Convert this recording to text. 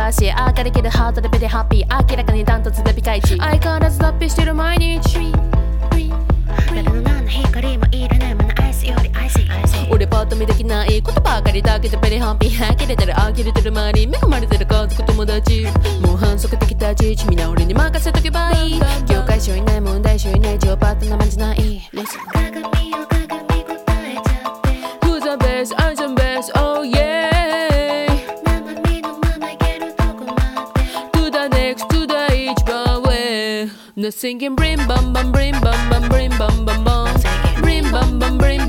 らしい明るけるハートでベリーハッピー明らかにダントツでピカイチ相変わらず脱皮してる毎日誰の何の光もいらないものアイスよりアイス俺パッと見できないことばかりだけどベリーハッピー呆れてる呆れてる周り恵まれてる家族友達もう反則的立ち位置みんな俺に任せとけばいい業界書いない問題書いない上パッとなまんじゃない Listen 鏡よ鏡答えちゃって Who's the best? I'm the best, oh yeah 生身のままいけるとこまで To the next, to the each one way Nothing can bring bam bam bring bam bam bring bam bam bam Bring bam bam bring